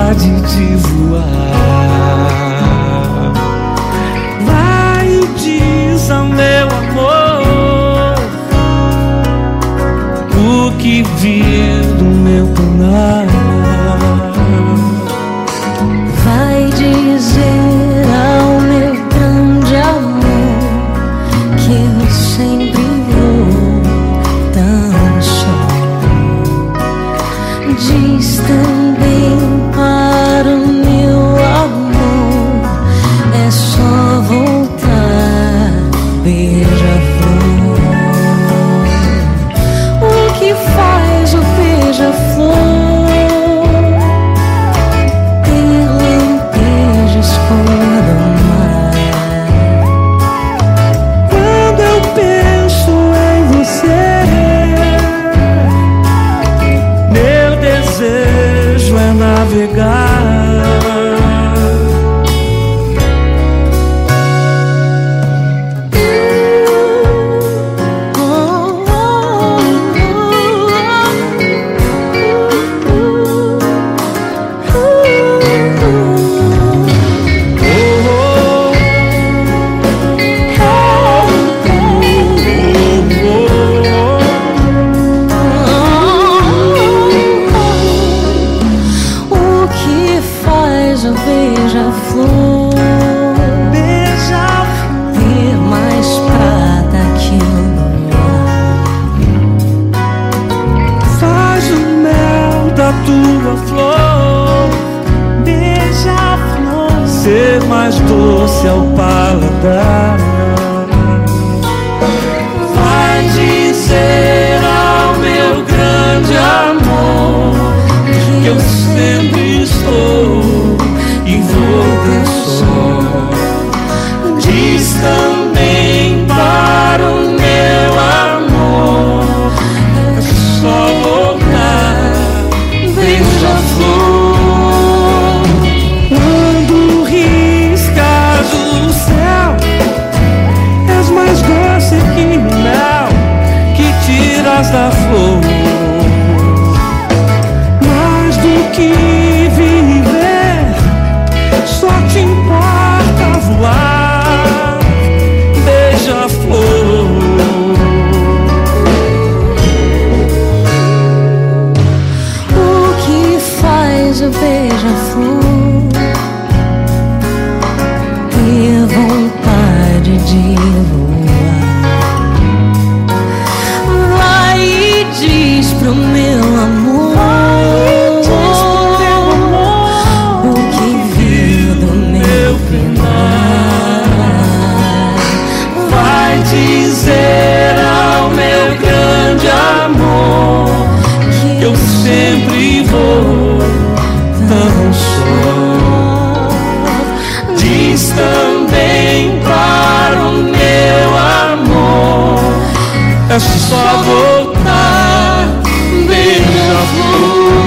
vontade de voar. Vai e diz ao meu amor o que vir do meu penar. Vai dizer ao meu grande amor que eu sempre vou tão só. Diz também para o meu amor, é só voltar, beija-flor. O que faz o beija-flor? Ter lampejos cor do mar. Quando eu penso em você, meu desejo é navegar. O beija-flor, Beija-flor, ter mais prata que o luar. faz o mel da tua flor. Beija-flor, ser mais doce ao paladar. Vai dizer ao meu grande amor que eu sempre estou envolto só. Diz também para o meu amor, é só voltar, beija-flor. Quando riscas o céu, és mais doce que mel que tiras da flor. Mais do que só te importa voar, beija-flor. O que faz o beija-flor? Ter vontade de voar. Vai e diz pro meu amor dizer ao meu grande amor que eu sempre vou tão só. Diz também para o meu amor, é só voltar, beija-flor.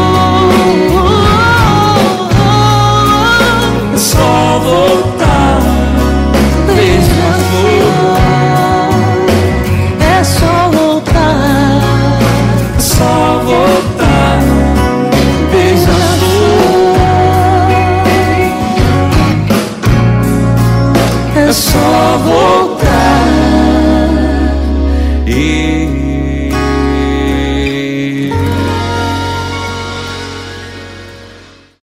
É só voltar, beija-flor. É só voltar e